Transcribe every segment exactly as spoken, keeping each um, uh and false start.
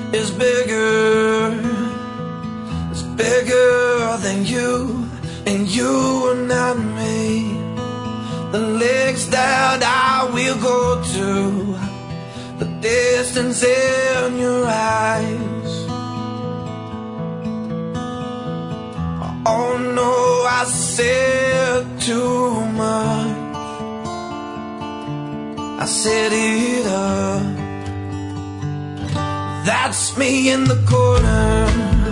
is bigger, is bigger than you, and you are not me. The legs that I will go to, the distance in your eyes. Oh no, I said too much, I set it up. That's me in the corner,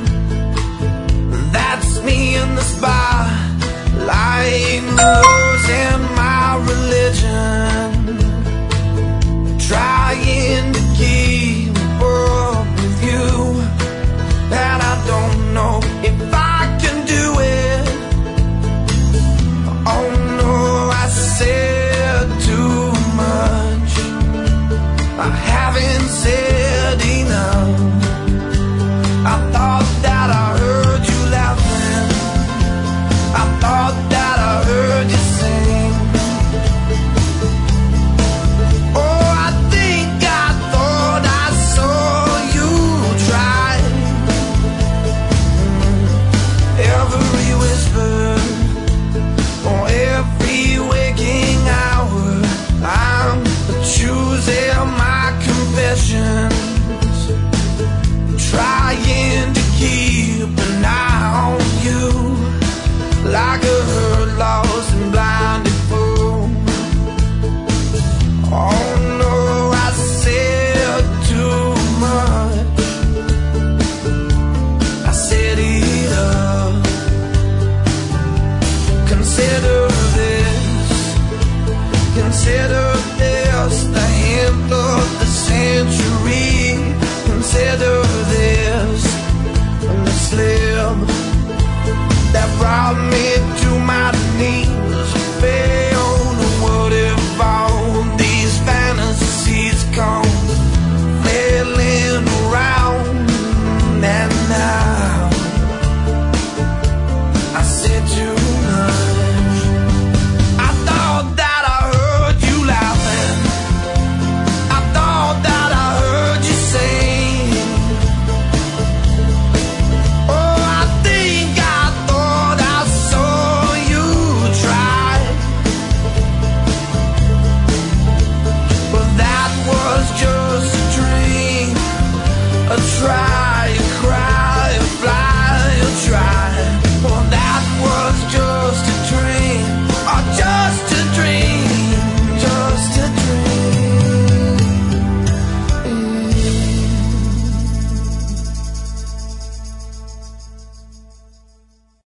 that's me in the spotlight, losing my religion.